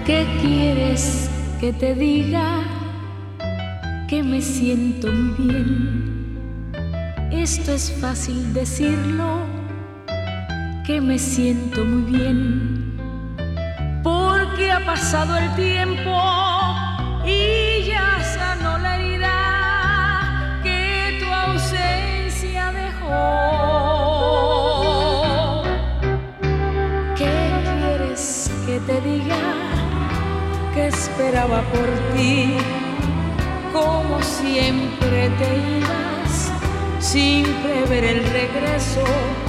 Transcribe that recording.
¿Qué quieres que te diga? Que me siento muy bien. Esto es fácil decirlo, que me siento muy bien, porque ha pasado el tiempo y ya sanó la herida que tu ausencia dejó. ¿Qué quieres que te diga? Que esperaba por ti, como siempre te ibas, sin prever el regreso